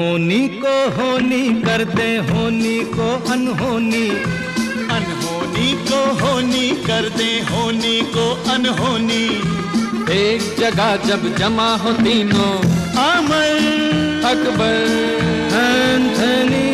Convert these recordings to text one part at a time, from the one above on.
अनहोनी को होनी कर दे, होनी को अनहोनी, अनहोनी को होनी कर दे, होनी को अनहोनी। एक जगह जब जमा हो तीनों, अमर अकबर एंथनी,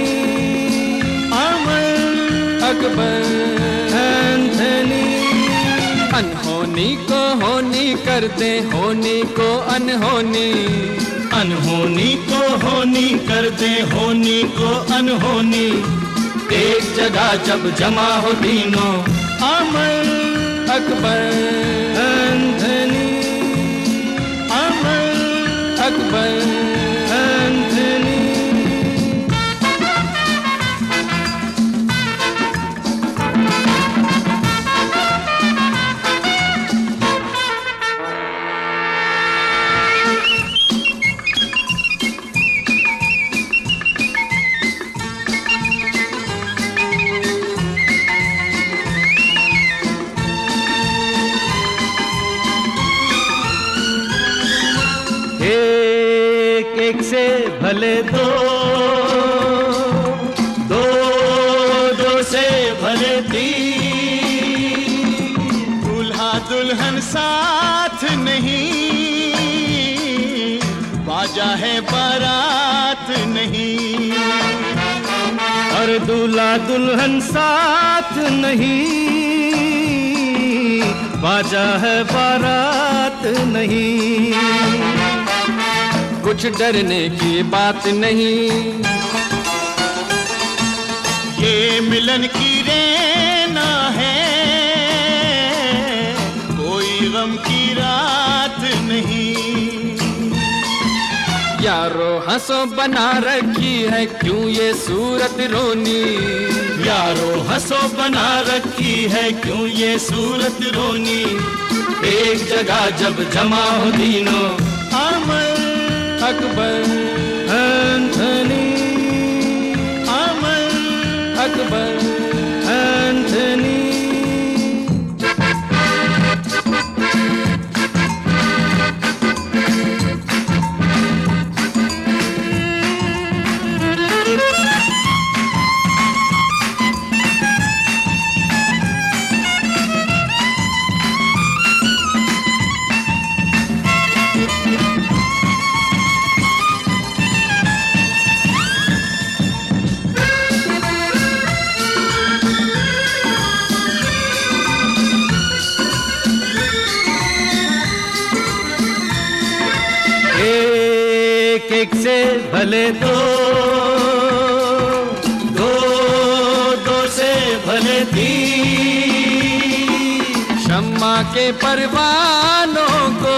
अमर अकबर एंथनी। अनहोनी को होनी कर दे, होनी को अनहोनी। अनहोनी को होनी कर दे, होनी को अनहोनी। एक जगह जब जमा हो तीनों, अमर अकबर एंथनी, अमर अकबर एंथनी। एक एक से भले दो, दो दो से भले तीन। दूल्हा दुल्हन साथ नहीं, बाजा है बारात नहीं। और दूल्हा दुल्हन साथ नहीं, बाजा है बारात नहीं। कुछ डरने की बात नहीं, ये मिलन की रेना है, कोई गम की रात नहीं। यारो हंसो बना रखी है क्यों ये सूरत रोनी। यारो हंसो बना रखी है क्यों ये सूरत रोनी। एक जगह जब जमा हो तीनों, अमर अकबर एंथनी, अमर अकबर एंथनी। एक एक से भले दो, दो दो से भले तीन। शम्मा के परवानों को,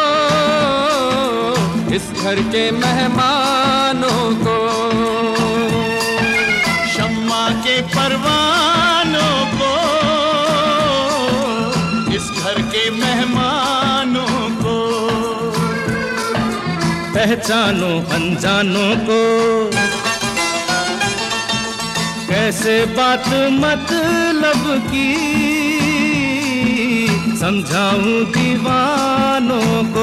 इस घर के मेहमानों को। शम्मा के परवानों को, इस घर के मेहमानों को। पहचानो अनजानों को, कैसे बात मतलब की समझाऊं दीवानों को।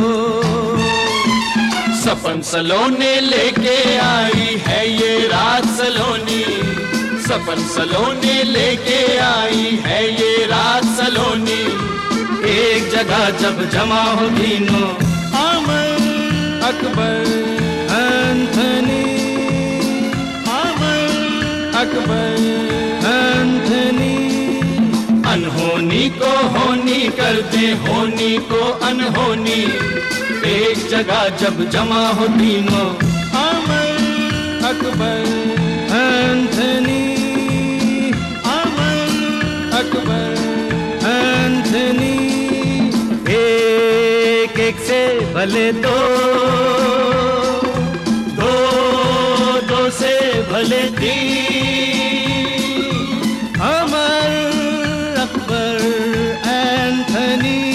सपन सलोने लेके आई है ये रात सलोनी। सपन सलोने लेके आई है ये रात सलोनी। एक जगह जब जमा हो तीनों, अमर अकबर एंथनी, अमर अकबर एंथनी। अनहोनी को होनी कर दे, होनी को अनहोनी। एक जगह जब जमा हो तीनों, अमर अकबर एंथनी, अमर अकबर एंथनी। एक एक से भले दो, दो दो से भले तीन। अमर अकबर एंथनी।